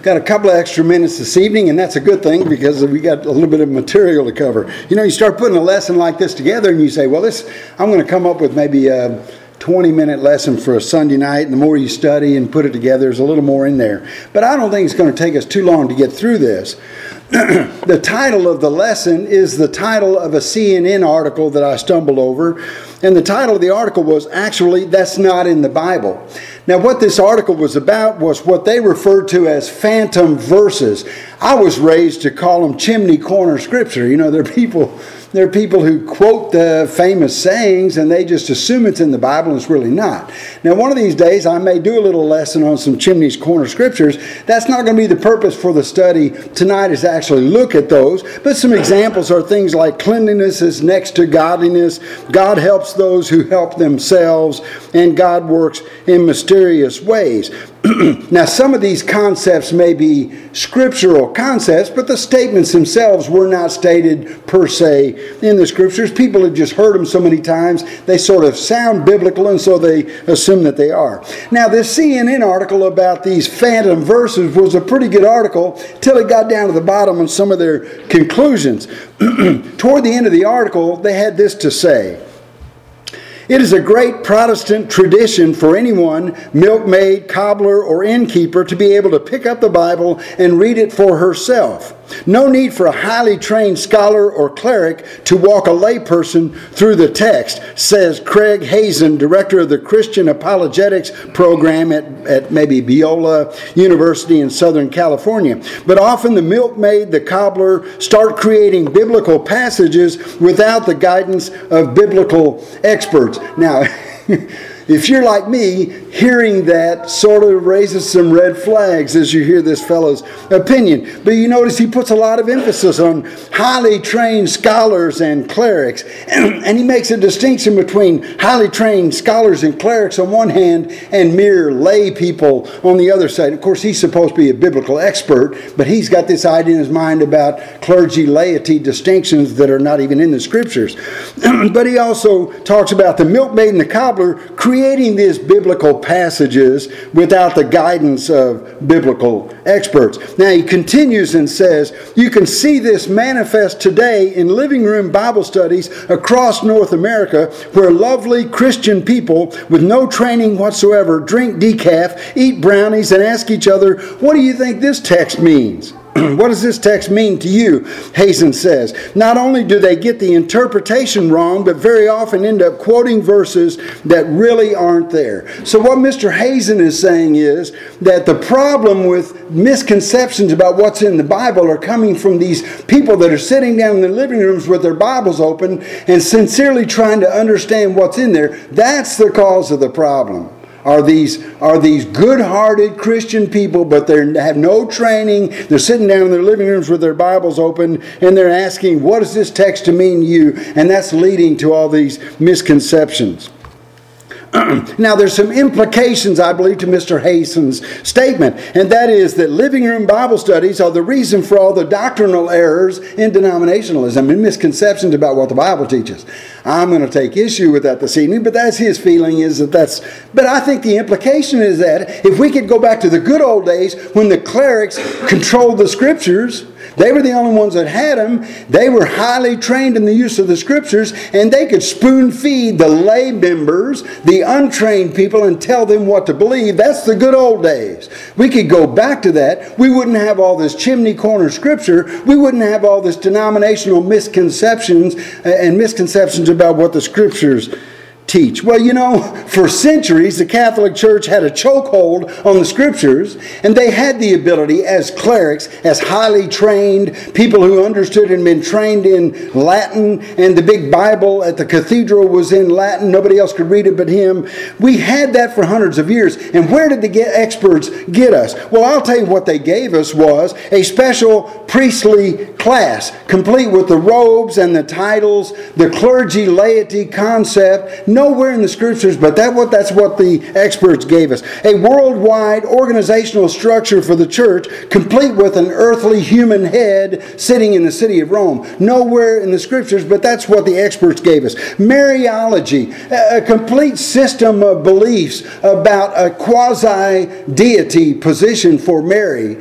Got a couple of extra minutes this evening, and that's a good thing because we got a little bit of material to cover. You know, you start putting a lesson like this together and you say, well, I'm going to come up with maybe a 20-minute lesson for a Sunday night, and the more you study and put it together, there's a little more in there. But I don't think it's going to take us too long to get through this. The title of the lesson is the title of a CNN article that I stumbled over, and the title of the article was actually, "That's Not in the Bible." Now, what this article was about was what they referred to as phantom verses. I was raised to call them chimney corner scripture. You know, there are people who quote the famous sayings and they just assume it's in the Bible and it's really not. Now, one of these days I may do a little lesson on some chimney corner scriptures. That's not going to be the purpose for the study tonight, is to actually look at those. But some examples are things like cleanliness is next to godliness, God helps those who help themselves, and God works in mysterious ways. Now, some of these concepts may be scriptural concepts, but the statements themselves were not stated per se in the scriptures. People have just heard them so many times, they sort of sound biblical, and so they assume that they are. Now, this CNN article about these phantom verses was a pretty good article till it got down to the bottom on some of their conclusions. Toward the end of the article, they had this to say: "It is a great Protestant tradition for anyone, milkmaid, cobbler, or innkeeper, to be able to pick up the Bible and read it for herself. No need for a highly trained scholar or cleric to walk a layperson through the text," says Craig Hazen, director of the Christian Apologetics program at maybe Biola University in Southern California. "But often the milkmaid, the cobbler, start creating biblical passages without the guidance of biblical experts." Now, if you're like me, hearing that sort of raises some red flags as you hear this fellow's opinion. But you notice he puts a lot of emphasis on highly trained scholars and clerics. And he makes a distinction between highly trained scholars and clerics on one hand and mere lay people on the other side. Of course, he's supposed to be a biblical expert, but he's got this idea in his mind about clergy laity distinctions that are not even in the scriptures. But he also talks about the milkmaid and the cobbler creating these biblical passages without the guidance of biblical experts. Now he continues and says, "You can see this manifest today in living room Bible studies across North America, where lovely Christian people with no training whatsoever drink decaf, eat brownies, and ask each other, 'What do you think this text means?' What does this text mean to you?" Hazen says. Not only do they get the interpretation wrong, but very often end up quoting verses that really aren't there. So what Mr. Hazen is saying is that the problem with misconceptions about what's in the Bible are coming from these people that are sitting down in their living rooms with their Bibles open and sincerely trying to understand what's in there. That's the cause of the problem. Are these good-hearted Christian people, but they have no training. They're sitting down in their living rooms with their Bibles open, and they're asking, "What does this text to mean to you?" And that's leading to all these misconceptions. Now, there's some implications, I believe, to Mr. Hazen's statement, and that is that living room Bible studies are the reason for all the doctrinal errors in denominationalism and misconceptions about what the Bible teaches. I'm going to take issue with that this evening, but that's his feeling, but I think the implication is that if we could go back to the good old days when the clerics controlled the scriptures, they were the only ones that had them. They were highly trained in the use of the scriptures, and they could spoon feed the lay members, the untrained people, and tell them what to believe. That's the good old days. We could go back to that. We wouldn't have all this chimney corner scripture. We wouldn't have all this denominational misconceptions and misconceptions about what the scriptures teach. Well, you know, for centuries the Catholic Church had a chokehold on the scriptures, and they had the ability as clerics, as highly trained people who understood and been trained in Latin, and the big Bible at the cathedral was in Latin. Nobody else could read it but him. We had that for hundreds of years. And where did the experts get us? Well, I'll tell you what they gave us was a special priestly class, complete with the robes and the titles, the clergy laity concept. Nowhere in the Scriptures, but that's what the experts gave us. A worldwide organizational structure for the church, complete with an earthly human head sitting in the city of Rome. Nowhere in the Scriptures, but that's what the experts gave us. Mariology, a complete system of beliefs about a quasi-deity position for Mary.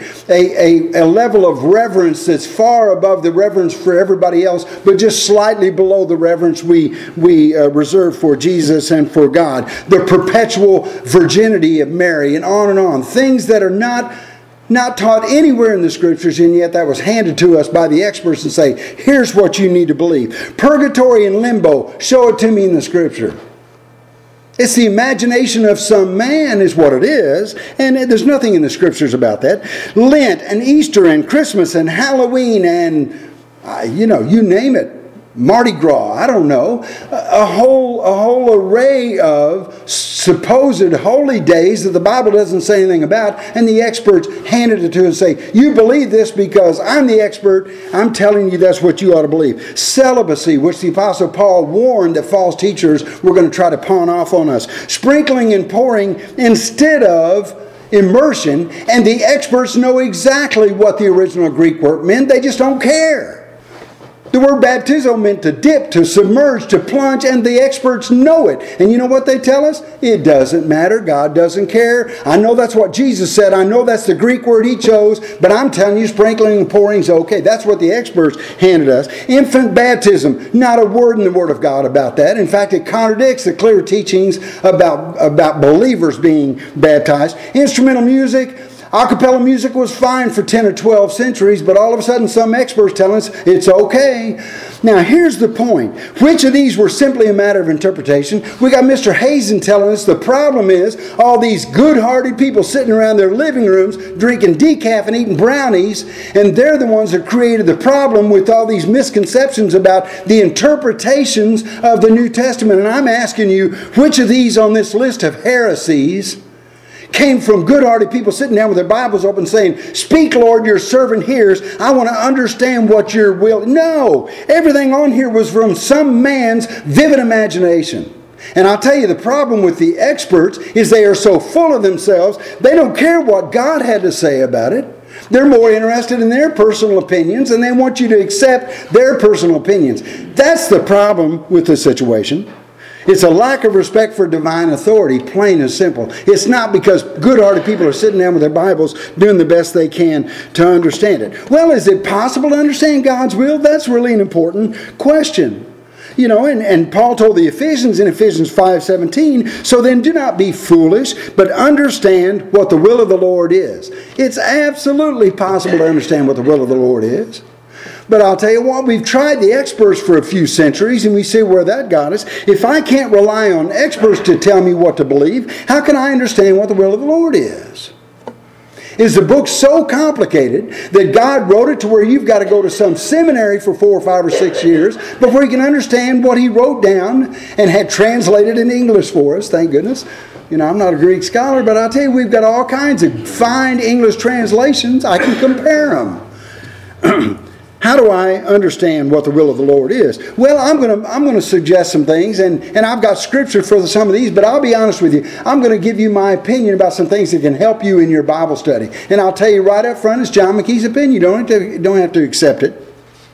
A level of reverence that's far above the reverence for everybody else, but just slightly below the reverence we reserve for Jesus and for God. The perpetual virginity of Mary, and on and on. Things that are not taught anywhere in the Scriptures, and yet that was handed to us by the experts and say, here's what you need to believe. Purgatory and limbo, show it to me in the Scripture. It's the imagination of some man is what it is, and there's nothing in the Scriptures about that. Lent and Easter and Christmas and Halloween and, you name it. Mardi Gras, I don't know. A whole array of supposed holy days that the Bible doesn't say anything about, and the experts handed it to us and say, you believe this because I'm the expert, I'm telling you that's what you ought to believe. Celibacy, which the Apostle Paul warned that false teachers were going to try to pawn off on us. Sprinkling and pouring instead of immersion, and the experts know exactly what the original Greek word meant, they just don't care. The word baptizo meant to dip, to submerge, to plunge, and the experts know it. And you know what they tell us? It doesn't matter. God doesn't care. I know that's what Jesus said. I know that's the Greek word He chose, but I'm telling you, sprinkling and pouring is okay. That's what the experts handed us. Infant baptism, not a word in the Word of God about that. In fact, it contradicts the clear teachings about believers being baptized. Instrumental music, a cappella music was fine for 10 or 12 centuries, but all of a sudden some experts tell us it's okay. Now here's the point. Which of these were simply a matter of interpretation? We got Mr. Hazen telling us the problem is all these good-hearted people sitting around their living rooms drinking decaf and eating brownies, and they're the ones that created the problem with all these misconceptions about the interpretations of the New Testament. And I'm asking you, which of these on this list of heresies came from good-hearted people sitting down with their Bibles open saying, speak, Lord, your servant hears. I want to understand what your will. No, everything on here was from some man's vivid imagination. And I'll tell you, the problem with the experts is they are so full of themselves, they don't care what God had to say about it. They're more interested in their personal opinions, and they want you to accept their personal opinions. That's the problem with the situation. It's a lack of respect for divine authority, plain and simple. It's not because good-hearted people are sitting down with their Bibles doing the best they can to understand it. Well, is it possible to understand God's will? That's really an important question. And Paul told the Ephesians in Ephesians 5:17, so then do not be foolish, but understand what the will of the Lord is. It's absolutely possible to understand what the will of the Lord is. But I'll tell you what, we've tried the experts for a few centuries and we see where that got us. If I can't rely on experts to tell me what to believe, how can I understand what the will of the Lord is? Is the book so complicated that God wrote it to where you've got to go to some seminary for 4 or 5 or 6 years before you can understand what He wrote down and had translated in English for us? Thank goodness. I'm not a Greek scholar, but I'll tell you, we've got all kinds of fine English translations. I can compare them. How do I understand what the will of the Lord is? Well, I'm going to suggest some things, and I've got scripture for some of these, but I'll be honest with you. I'm going to give you my opinion about some things that can help you in your Bible study. And I'll tell you right up front, it's John McKee's opinion. You don't have to accept it.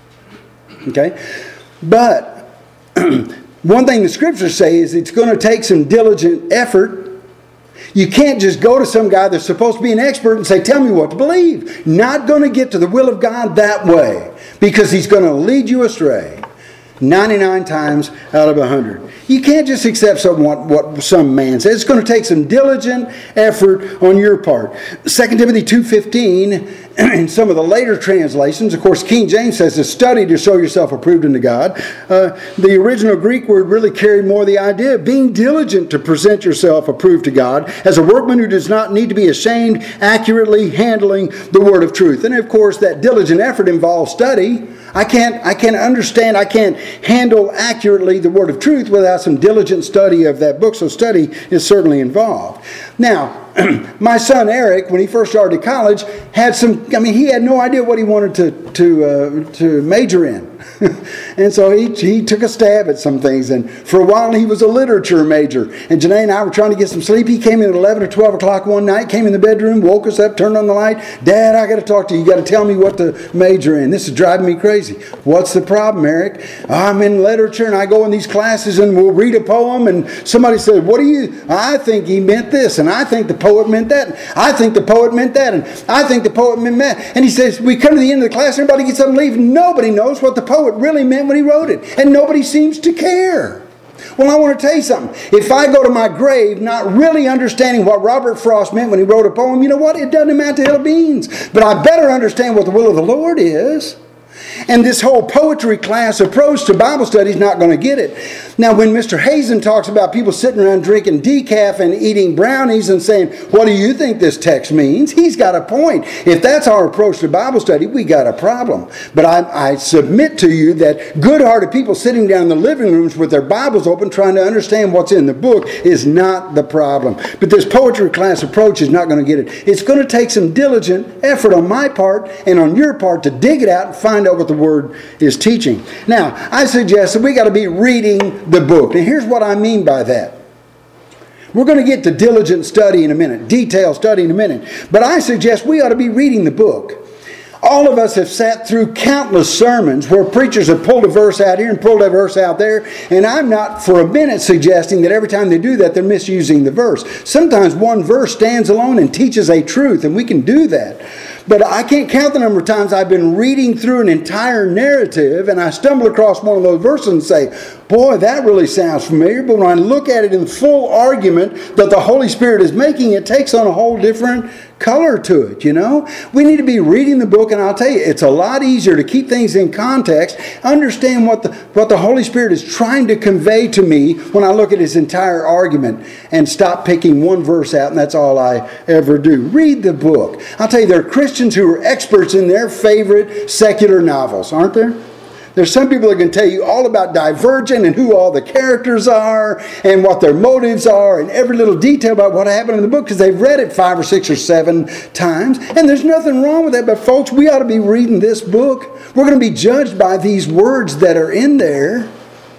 Okay? But one thing the scriptures say is it's going to take some diligent effort. You can't just go to some guy that's supposed to be an expert and say, tell me what to believe. Not going to get to the will of God that way, because He's going to lead you astray 99 times out of 100. You can't just accept what some man says. It's going to take some diligent effort on your part. 2 Timothy 2:15, in some of the later translations, of course, King James says to study to show yourself approved unto God. The original Greek word really carried more the idea of being diligent to present yourself approved to God as a workman who does not need to be ashamed, accurately handling the word of truth. And of course, that diligent effort involves study. I can't understand, I can't handle accurately the word of truth without some diligent study of that book. So study is certainly involved. Now, my son Eric, when he first started college, he had no idea what he wanted to major in. And so he took a stab at some things. And for a while he was a literature major. And Janae and I were trying to get some sleep. He came in at 11 or 12 o'clock one night, came in the bedroom, woke us up, turned on the light. Dad, I got to talk to you. You got to tell me what to major in. This is driving me crazy. What's the problem, Eric? I'm in literature and I go in these classes and we'll read a poem and somebody said, what do you? I think he meant this and I think the poet meant that. And I think the poet meant that and I think the poet meant that. And he says, we come to the end of the class, everybody gets up and leaves. Nobody knows what the poet really meant when he wrote it. And nobody seems to care. Well, I want to tell you something. If I go to my grave not really understanding what Robert Frost meant when he wrote a poem, you know what? It doesn't amount to hill of beans. But I better understand what the will of the Lord is. And this whole poetry class approach to Bible study is not going to get it. Now, when Mr. Hazen talks about people sitting around drinking decaf and eating brownies and saying, what do you think this text means? He's got a point. If that's our approach to Bible study, we got a problem. But I submit to you that good-hearted people sitting down in the living rooms with their Bibles open trying to understand what's in the book is not the problem. But this poetry class approach is not going to get it. It's going to take some diligent effort on my part and on your part to dig it out and find out what the Word is teaching. Now, I suggest that we got to be reading the book. Now, here's what I mean by that. We're going to get to diligent study in a minute, detailed study in a minute. But I suggest we ought to be reading the book. All of us have sat through countless sermons where preachers have pulled a verse out here and pulled a verse out there. And I'm not for a minute suggesting that every time they do that, they're misusing the verse. Sometimes one verse stands alone and teaches a truth, and we can do that. But I can't count the number of times I've been reading through an entire narrative and I stumble across one of those verses and say, boy, that really sounds familiar. But when I look at it in full argument that the Holy Spirit is making, it takes on a whole different color to it, you know. We need to be reading the book, and I'll tell you, it's a lot easier to keep things in context, understand what the Holy Spirit is trying to convey to me when I look at his entire argument and stop picking one verse out, and that's all I ever do. Read the book. I'll tell you, there are Christians who are experts in their favorite secular novels, aren't there? There's some people that can tell you all about Divergent and who all the characters are and what their motives are and every little detail about what happened in the book because they've read it 5 or 6 or 7 times. And there's nothing wrong with that. But folks, we ought to be reading this book. We're going to be judged by these words that are in there.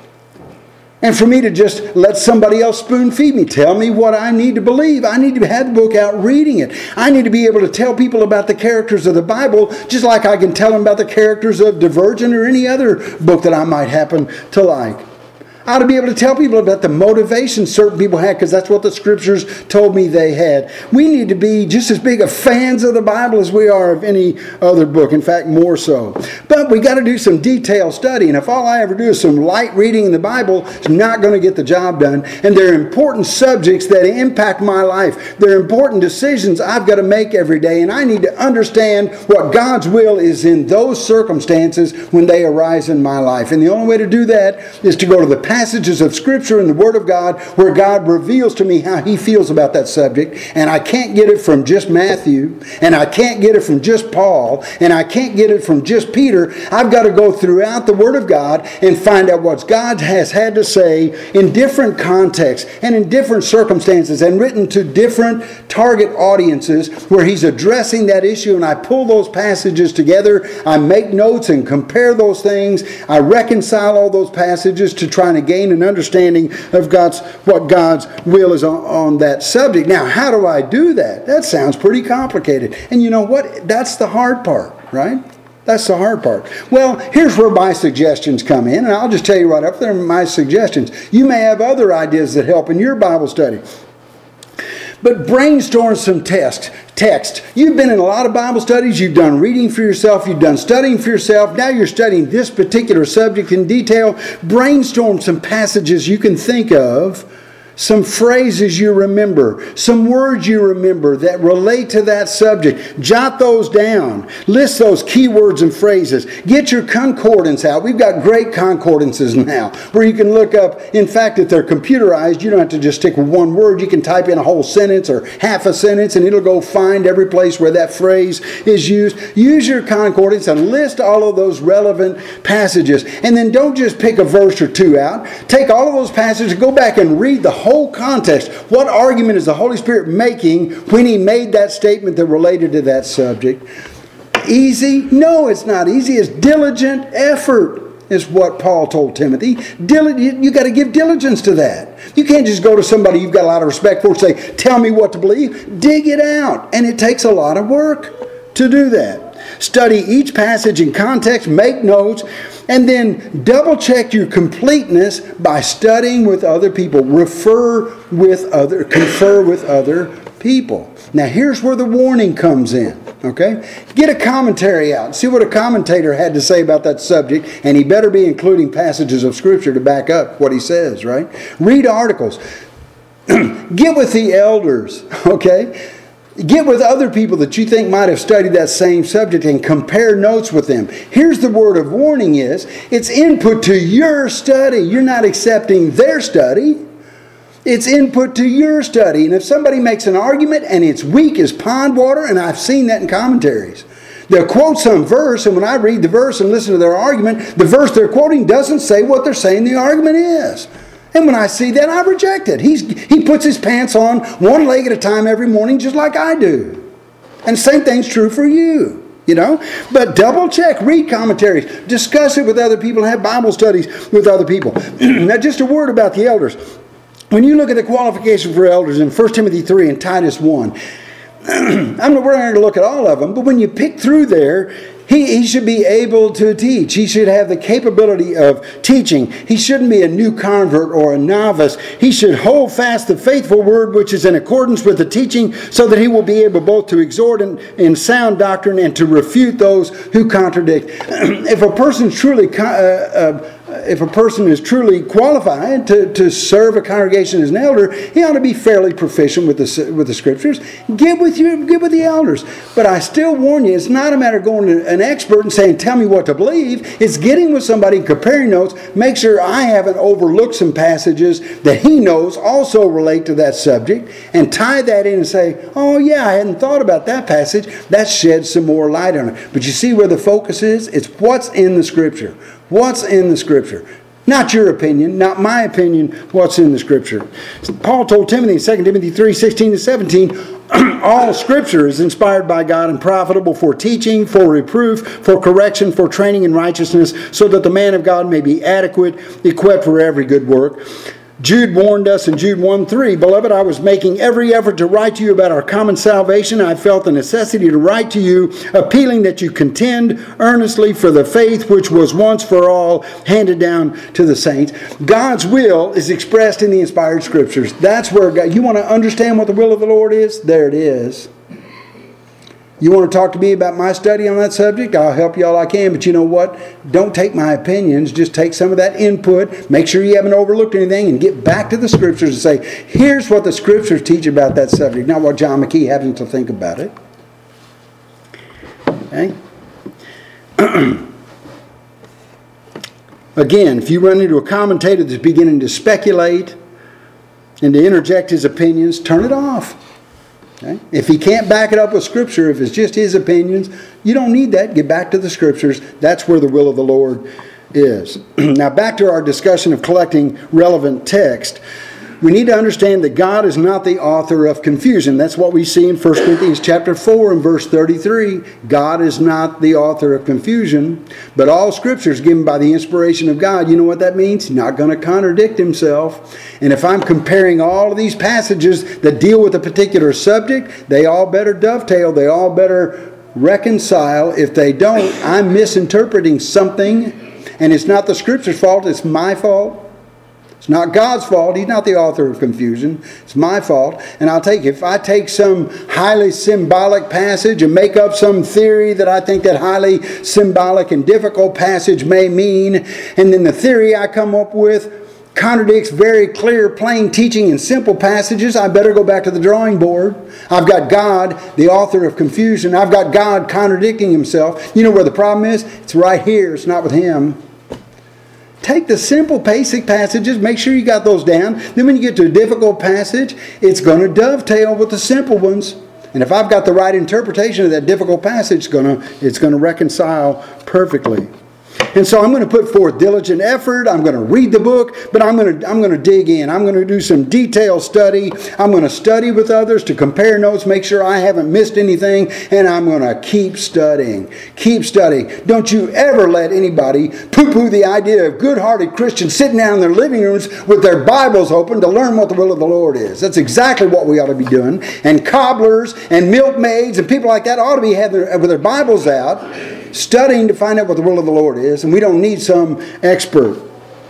And for me to just let somebody else spoon feed me, tell me what I need to believe. I need to have the book out reading it. I need to be able to tell people about the characters of the Bible, just like I can tell them about the characters of Divergent or any other book that I might happen to like. I ought to be able to tell people about the motivations certain people had because that's what the Scriptures told me they had. We need to be just as big of fans of the Bible as we are of any other book. In fact, more so. But we got to do some detailed study. And if all I ever do is some light reading in the Bible, it's not going to get the job done. And there are important subjects that impact my life. There are important decisions I've got to make every day. And I need to understand what God's will is in those circumstances when they arise in my life. And the only way to do that is to go to the passages of Scripture and the Word of God where God reveals to me how He feels about that subject. And I can't get it from just Matthew, and I can't get it from just Paul, and I can't get it from just Peter. I've got to go throughout the Word of God and find out what God has had to say in different contexts and in different circumstances and written to different target audiences where He's addressing that issue. And I pull those passages together. I make notes and compare those things. I reconcile all those passages to try and gain an understanding of what God's will is on that subject. Now, how do I do that? That sounds pretty complicated. And you know what? That's the hard part, right? That's the hard part. Well, here's where my suggestions come in, and I'll just tell you right up there my suggestions. You may have other ideas that help in your Bible study. But brainstorm some text. You've been in a lot of Bible studies. You've done reading for yourself. You've done studying for yourself. Now you're studying this particular subject in detail. Brainstorm some passages you can think of, some phrases you remember, some words you remember that relate to that subject. Jot those down. List those key words and phrases. Get your concordance out. We've got great concordances now where you can look up. In fact, if they're computerized, you don't have to just stick with one word. You can type in a whole sentence or half a sentence and it'll go find every place where that phrase is used. Use your concordance and list all of those relevant passages. And then don't just pick a verse or two out. Take all of those passages and go back and read the whole context. What argument is the Holy Spirit making when He made that statement that related to that subject? Easy? No, it's not easy. It's diligent effort. is what Paul told Timothy. You got to give diligence to that. You can't just go to somebody you've got a lot of respect for and say, tell me what to believe. Dig it out. And it takes a lot of work to do that. Study each passage in context, make notes, and then double check your completeness by studying with other people. Confer with other people. Now here's where the warning comes in. Okay? Get a commentary out. See what a commentator had to say about that subject, and he better be including passages of Scripture to back up what he says, right? Read articles. Get with the elders, okay? Get with other people that you think might have studied that same subject and compare notes with them. Here's the word of warning is, it's input to your study. You're not accepting their study. It's input to your study. And if somebody makes an argument and it's weak as pond water, and I've seen that in commentaries, they'll quote some verse, and when I read the verse and listen to their argument, the verse they're quoting doesn't say what they're saying the argument is. And when I see that, I reject it. He puts his pants on one leg at a time every morning, just like I do. And the same thing's true for you, you know. But double check, read commentaries, discuss it with other people, have Bible studies with other people. Now, just a word about the elders. When you look at the qualification for elders in 1 Timothy 3 and Titus 1, we're not going to look at all of them, but when you pick through there, he should be able to teach. He should have the capability of teaching. He shouldn't be a new convert or a novice. He should hold fast the faithful word which is in accordance with the teaching, so that he will be able both to exhort in sound doctrine and to refute those who contradict. If a person is truly qualified to serve a congregation as an elder, he ought to be fairly proficient with the Scriptures. Get with the elders. But I still warn you, it's not a matter of going to an expert and saying, tell me what to believe. It's getting with somebody and comparing notes. Make sure I haven't overlooked some passages that he knows also relate to that subject, and tie that in and say, oh yeah, I hadn't thought about that passage. That sheds some more light on it. But you see where the focus is? It's what's in the Scripture. What's in the Scripture? Not your opinion, not my opinion, what's in the Scripture. Paul told Timothy in 2 Timothy 3, 16 to 17, all Scripture is inspired by God and profitable for teaching, for reproof, for correction, for training in righteousness, so that the man of God may be adequate, equipped for every good work. Jude warned us in Jude 1:3, Beloved, I was making every effort to write to you about our common salvation. I felt the necessity to write to you, appealing that you contend earnestly for the faith which was once for all handed down to the saints. God's will is expressed in the inspired Scriptures. That's where God, you want to understand what the will of the Lord is? There it is. You want to talk to me about my study on that subject? I'll help you all I can, but you know what? Don't take my opinions. Just take some of that input. Make sure you haven't overlooked anything, and get back to the Scriptures and say, here's what the Scriptures teach about that subject, not what John McKee happens to think about it. Okay? Again, if you run into a commentator that's beginning to speculate and to interject his opinions, turn it off. Okay? If he can't back it up with Scripture, if it's just his opinions, you don't need that. Get back to the Scriptures. That's where the will of the Lord is. Now back to our discussion of collecting relevant text. We need to understand that God is not the author of confusion. That's what we see in 1 Corinthians chapter 4 and verse 33. God is not the author of confusion, but all Scripture is given by the inspiration of God. You know what that means? He's not going to contradict himself. And if I'm comparing all of these passages that deal with a particular subject, they all better dovetail. They all better reconcile. If they don't, I'm misinterpreting something, and it's not the Scripture's fault. It's my fault. It's not God's fault. He's not the author of confusion. It's my fault. And if I take some highly symbolic passage and make up some theory that I think that highly symbolic and difficult passage may mean, and then the theory I come up with contradicts very clear, plain teaching in simple passages, I better go back to the drawing board. I've got God, the author of confusion. I've got God contradicting himself. You know where the problem is? It's right here. It's not with him. Take the simple, basic passages, make sure you got those down. Then when you get to a difficult passage, it's going to dovetail with the simple ones. And if I've got the right interpretation of that difficult passage, it's going to reconcile perfectly. And so I'm going to put forth diligent effort. I'm going to read the book, but I'm going to dig in. I'm going to do some detailed study. I'm going to study with others to compare notes, make sure I haven't missed anything, and I'm going to keep studying. Keep studying. Don't you ever let anybody poo-poo the idea of good-hearted Christians sitting down in their living rooms with their Bibles open to learn what the will of the Lord is. That's exactly what we ought to be doing. And cobblers and milkmaids and people like that ought to be having with their Bibles out, studying to find out what the will of the Lord is, and we don't need some expert.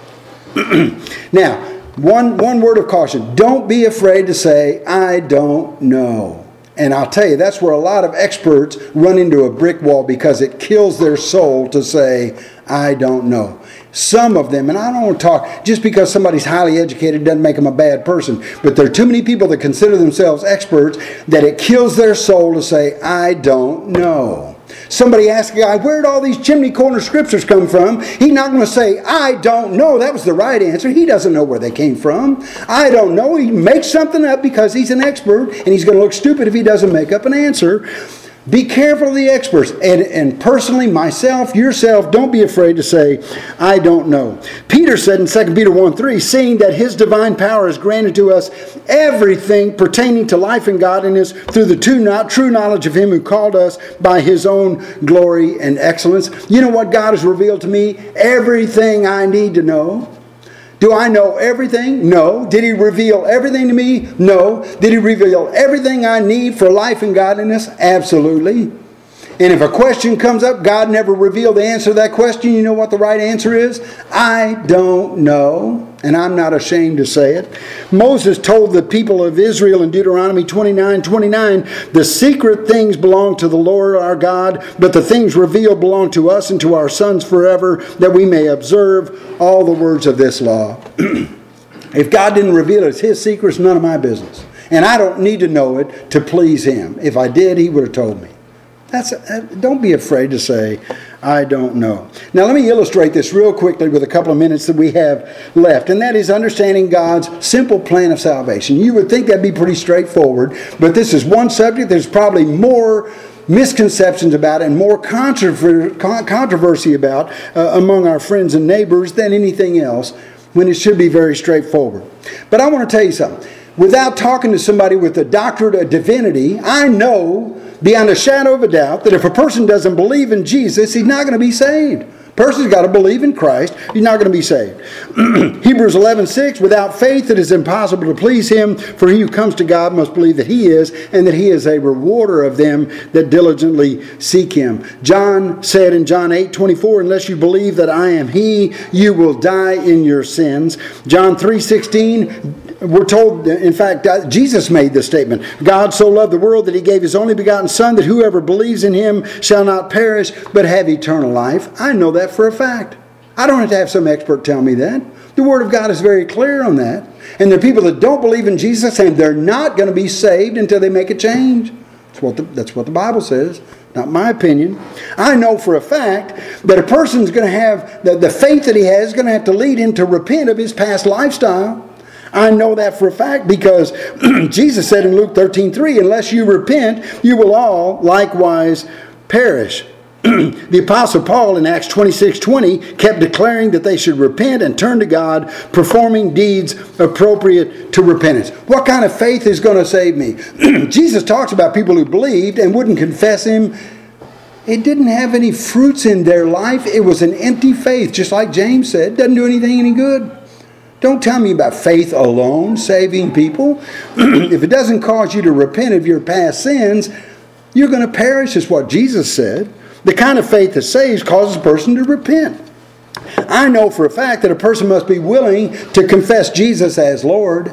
Now, one word of caution. Don't be afraid to say, I don't know. And I'll tell you, that's where a lot of experts run into a brick wall because it kills their soul to say, I don't know. Some of them, and I don't want to talk, just because somebody's highly educated doesn't make them a bad person, but there are too many people that consider themselves experts that it kills their soul to say, I don't know. Somebody asks a guy, where'd all these chimney corner scriptures come from? He's not going to say, I don't know. That was the right answer. He doesn't know where they came from. I don't know. He makes something up because he's an expert, and he's going to look stupid if he doesn't make up an answer. Be careful of the experts. And personally, myself, yourself, don't be afraid to say, I don't know. Peter said in 2 Peter 1:3, seeing that his divine power has granted to us everything pertaining to life and godliness through the true knowledge of him who called us by his own glory and excellence. You know what God has revealed to me? Everything I need to know. Do I know everything? No. Did he reveal everything to me? No. Did he reveal everything I need for life and godliness? Absolutely. And if a question comes up, God never revealed the answer to that question. You know what the right answer is? I don't know. And I'm not ashamed to say it. Moses told the people of Israel in Deuteronomy 29:29, the secret things belong to the Lord our God, but the things revealed belong to us and to our sons forever, that we may observe all the words of this law. If God didn't reveal it, it's his secret, it's none of my business. And I don't need to know it to please him. If I did, he would have told me. Don't be afraid to say, I don't know. Now let me illustrate this real quickly with a couple of minutes that we have left, and that is understanding God's simple plan of salvation. You would think that'd be pretty straightforward, but this is one subject there's probably more misconceptions about and more controversy about among our friends and neighbors than anything else, when it should be very straightforward. But I want to tell you something. Without talking to somebody with a doctorate of divinity, I know beyond a shadow of a doubt that if a person doesn't believe in Jesus, he's not going to be saved. A person's got to believe in Christ. He's not going to be saved. Hebrews 11:6, without faith it is impossible to please him, for he who comes to God must believe that he is, and that he is a rewarder of them that diligently seek him. John said in John 8:24, unless you believe that I am he, you will die in your sins. John 3:16, we're told, in fact, Jesus made this statement. God so loved the world that he gave his only begotten Son, that whoever believes in him shall not perish, but have eternal life. I know that for a fact. I don't have to have some expert tell me that. The Word of God is very clear on that. And there are people that don't believe in Jesus, and they're not going to be saved until they make a change. That's what the Bible says. Not my opinion. I know for a fact that a person's going to have, the faith that he has is going to have to lead him to repent of his past lifestyle. I know that for a fact because Jesus said in Luke 13:3, unless you repent, you will all likewise perish. The Apostle Paul in Acts 26:20 kept declaring that they should repent and turn to God, performing deeds appropriate to repentance. What kind of faith is going to save me? Jesus talks about people who believed and wouldn't confess him. It didn't have any fruits in their life. It was an empty faith, just like James said. Doesn't do anything any good. Don't tell me about faith alone saving people. If it doesn't cause you to repent of your past sins, you're going to perish, is what Jesus said. The kind of faith that saves causes a person to repent. I know for a fact that a person must be willing to confess Jesus as Lord.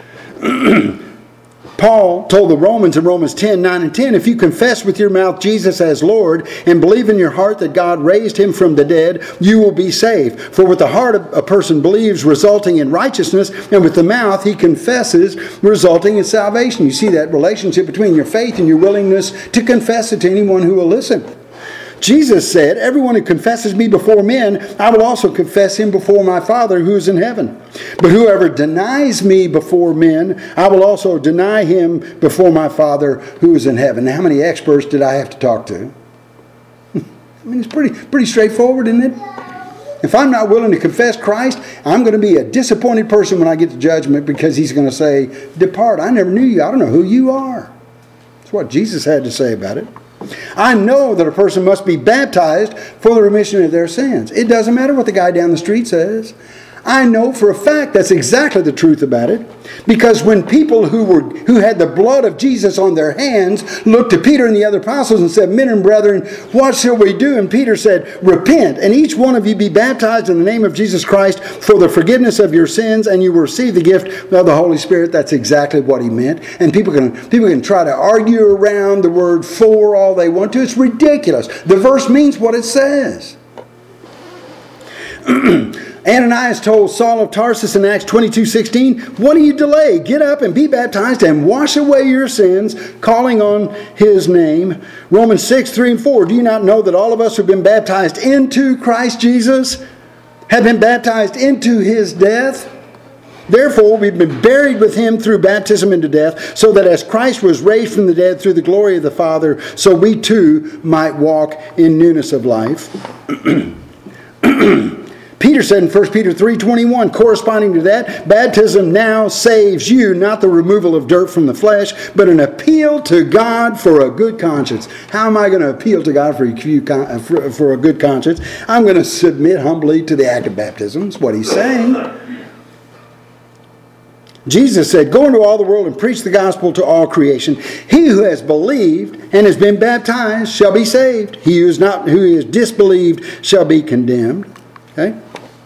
Paul told the Romans in Romans 10:9 and 10, if you confess with your mouth Jesus as Lord and believe in your heart that God raised him from the dead, you will be saved. For with the heart a person believes, resulting in righteousness, and with the mouth he confesses, resulting in salvation. You see that relationship between your faith and your willingness to confess it to anyone who will listen. Jesus said, everyone who confesses me before men, I will also confess him before my Father who is in heaven. But whoever denies me before men, I will also deny him before my Father who is in heaven. Now, how many experts did I have to talk to? I mean, it's pretty straightforward, isn't it? If I'm not willing to confess Christ, I'm going to be a disappointed person when I get to judgment, because he's going to say, depart, I never knew you. I don't know who you are. That's what Jesus had to say about it. I know that a person must be baptized for the remission of their sins. It doesn't matter what the guy down the street says. I know for a fact that's exactly the truth about it. Because when people who had the blood of Jesus on their hands looked to Peter and the other apostles and said, men and brethren, what shall we do? And Peter said, repent, and each one of you be baptized in the name of Jesus Christ for the forgiveness of your sins, and you will receive the gift of the Holy Spirit. That's exactly what he meant. And people can try to argue around the word for all they want to. It's ridiculous. The verse means what it says. Ananias told Saul of Tarsus in Acts 22:16, what do you delay? Get up and be baptized and wash away your sins, calling on his name. Romans 6:3-4, do you not know that all of us who have been baptized into Christ Jesus have been baptized into his death? Therefore, we've been buried with him through baptism into death, so that as Christ was raised from the dead through the glory of the Father, so we too might walk in newness of life. Peter said in 1 Peter 3:21, corresponding to that, baptism now saves you, not the removal of dirt from the flesh, but an appeal to God for a good conscience. How am I going to appeal to God for a good conscience? I'm going to submit humbly to the act of baptism. That's what he's saying. Jesus said, go into all the world and preach the gospel to all creation. He who has believed and has been baptized shall be saved. He who is disbelieved shall be condemned. Okay?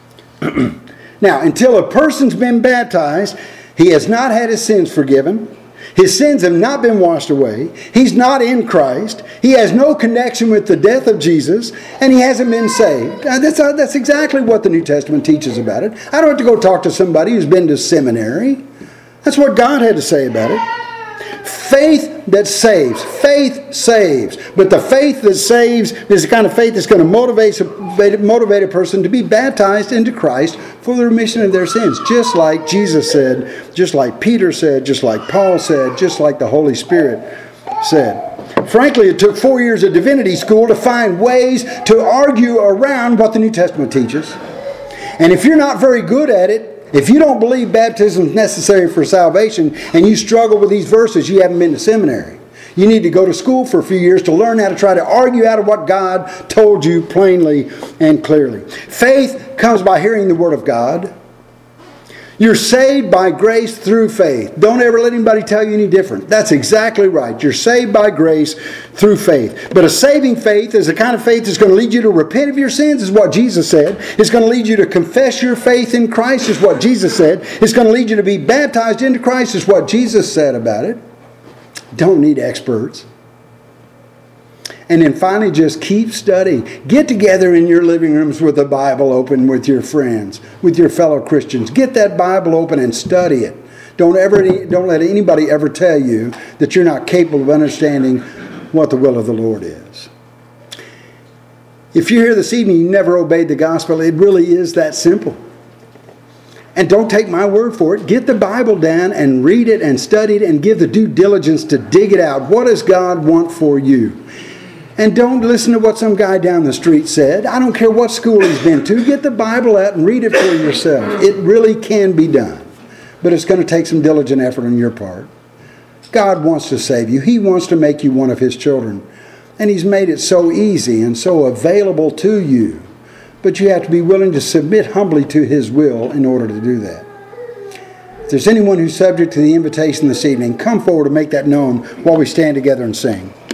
Now, until a person's been baptized, he has not had his sins forgiven. His sins have not been washed away. He's not in Christ. He has no connection with the death of Jesus, and he hasn't been saved. That's exactly what the New Testament teaches about it. I don't have to go talk to somebody who's been to seminary. That's what God had to say about it. Faith that saves. Faith saves. But the faith that saves is the kind of faith that's going to motivate a person to be baptized into Christ for the remission of their sins. Just like Jesus said, just like Peter said, just like Paul said, just like the Holy Spirit said. Frankly, it took 4 years of divinity school to find ways to argue around what the New Testament teaches. And if you're not very good at it, if you don't believe baptism is necessary for salvation and you struggle with these verses, you haven't been to seminary. You need to go to school for a few years to learn how to try to argue out of what God told you plainly and clearly. Faith comes by hearing the Word of God. You're saved by grace through faith. Don't ever let anybody tell you any different. That's exactly right. You're saved by grace through faith. But a saving faith is the kind of faith that's going to lead you to repent of your sins, is what Jesus said. It's going to lead you to confess your faith in Christ, is what Jesus said. It's going to lead you to be baptized into Christ, is what Jesus said about it. Don't need experts. And then finally, just keep studying. Get together in your living rooms with the Bible open with your friends, with your fellow Christians. Get that Bible open and study it. Don't let anybody ever tell you that you're not capable of understanding what the will of the Lord is. If you're here this evening, you never obeyed the gospel, it really is that simple. And don't take my word for it. Get the Bible down and read it and study it and give the due diligence to dig it out. What does God want for you? And don't listen to what some guy down the street said. I don't care what school he's been to. Get the Bible out and read it for yourself. It really can be done. But it's going to take some diligent effort on your part. God wants to save you. He wants to make you one of His children. And He's made it so easy and so available to you. But you have to be willing to submit humbly to His will in order to do that. If there's anyone who's subject to the invitation this evening, come forward and make that known while we stand together and sing.